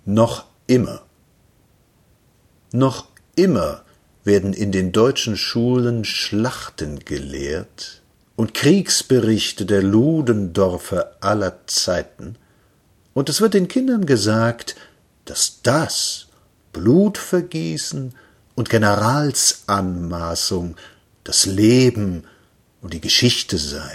Noch immer. Noch immer werden in den deutschen Schulen Schlachten gelehrt und Kriegsberichte der Ludendorfer aller Zeiten, und es wird den Kindern gesagt, dass das Blutvergießen und Generalsanmaßung das Leben und die Geschichte sei.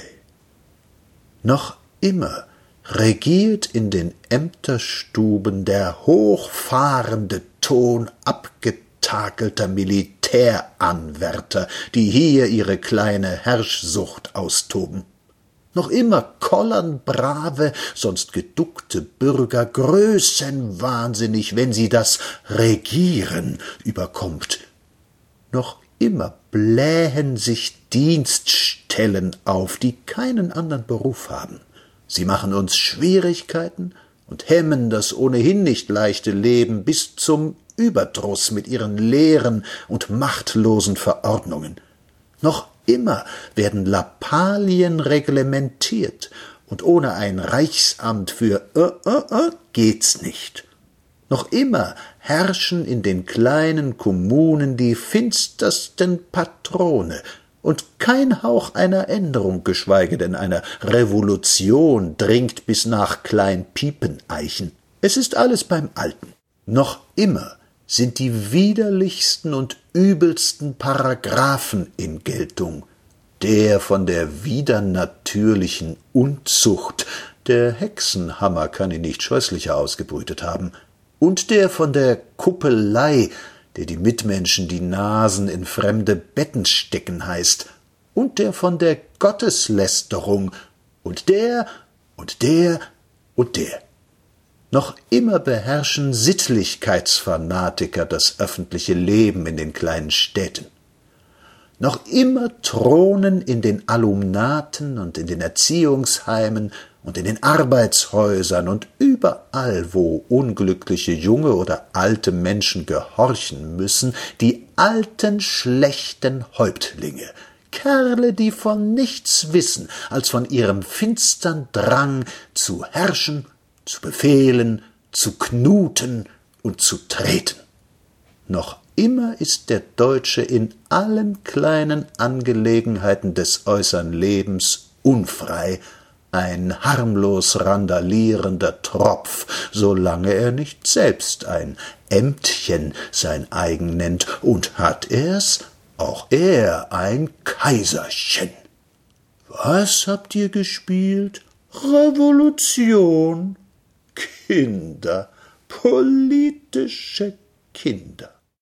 Noch immer regiert in den Ämterstuben der hochfahrende Ton abgetakelter Militäranwärter, die hier ihre kleine Herrschsucht austoben. Noch immer kollern brave, sonst geduckte Bürger größenwahnsinnig, wenn sie das Regieren überkommt. Noch immer blähen sich Dienststellen auf, die keinen anderen Beruf haben. Sie machen uns Schwierigkeiten und hemmen das ohnehin nicht leichte Leben bis zum Überdruss mit ihren leeren und machtlosen Verordnungen. Noch immer werden Lappalien reglementiert, und ohne ein Reichsamt für geht's nicht. Noch immer herrschen in den kleinen Kommunen die finstersten Patrone, und kein Hauch einer Änderung, geschweige denn einer Revolution, dringt bis nach Klein-Piepeneichen. Es ist alles beim Alten. Noch immer sind die widerlichsten und übelsten Paragraphen in Geltung. Der von der widernatürlichen Unzucht, der Hexenhammer kann ihn nicht scheußlicher ausgebrütet haben, und der von der Kuppelei, der die Mitmenschen die Nasen in fremde Betten stecken heißt, und der von der Gotteslästerung, und der und der und der. Noch immer beherrschen Sittlichkeitsfanatiker das öffentliche Leben in den kleinen Städten. Noch immer thronen in den Alumnaten und in den Erziehungsheimen und in den Arbeitshäusern und überall, wo unglückliche junge oder alte Menschen gehorchen müssen, die alten, schlechten Häuptlinge, Kerle, die von nichts wissen, als von ihrem finstern Drang zu herrschen, zu befehlen, zu knuten und zu treten. Noch immer ist der Deutsche in allen kleinen Angelegenheiten des äußeren Lebens unfrei, ein harmlos randalierender Tropf, solange er nicht selbst ein Ämtchen sein eigen nennt, und hat er's, auch er ein Kaiserchen. Was habt ihr gespielt? Revolution. Kinder, politische Kinder.